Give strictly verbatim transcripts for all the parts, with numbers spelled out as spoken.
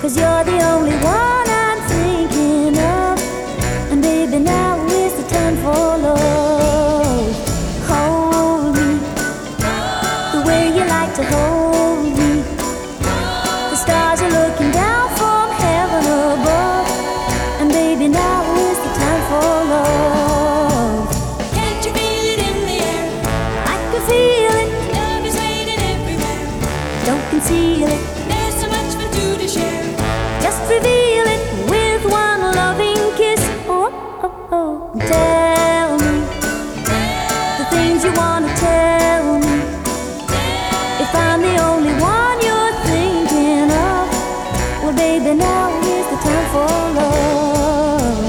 'cause you're the only one I'm thinking of. And baby, now is the time for love. Hold me the way you like to hold me. The stars are looking down from heaven above. And baby, now is the time for love. Can't you feel it in the air? I can feel it, Love is waiting everywhere. don't conceal it. There's so much for two to share. Just reveal it with one loving kiss. Oh, oh, oh. Tell me the things you want to tell me. If I'm the only one you're thinking of, well, baby, now is the time for love.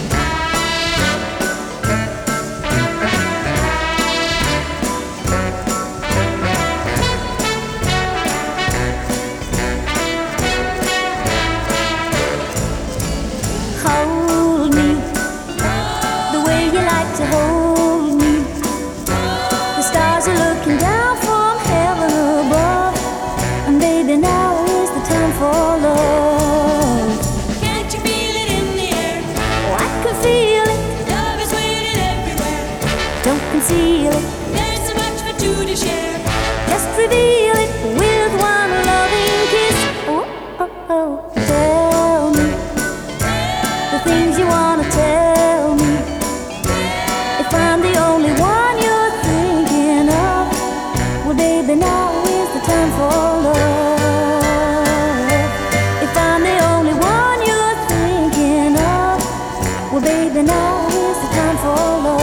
Hold me the way you like to hold me. The stars are looking down from heaven above. And baby, now is the time for love. Can't you feel it in the air? Oh, I can feel it, Love is waiting everywhere. don't conceal it. There's so much for two to share. Just reveal it with one loving kiss. Oh, oh, oh. Tell me the things you want to tell me. If I'm the only one you're thinking of, well, baby, now is the time for love. If I'm the only one you're thinking of, well, baby, now is the time for love.